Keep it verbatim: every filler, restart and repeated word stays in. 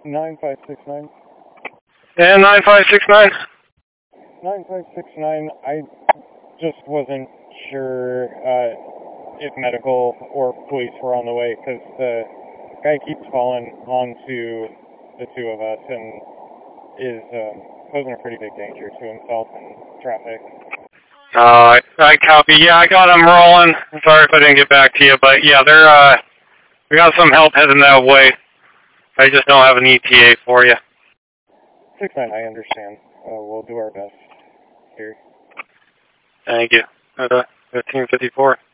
nine five six nine. And nine five six nine? nine five six nine, I just wasn't sure uh, if medical or police were on the way, because the guy keeps falling onto the two of us and is uh, posing a pretty big danger to himself and traffic. Uh, I copy. Yeah, I got him rolling. I'm sorry if I didn't get back to you, but yeah, they're, uh, we got some help heading that way. I just don't have an E T A for you. six nine, I understand. Uh, we'll do our best here. Thank you. fifteen fifty-four.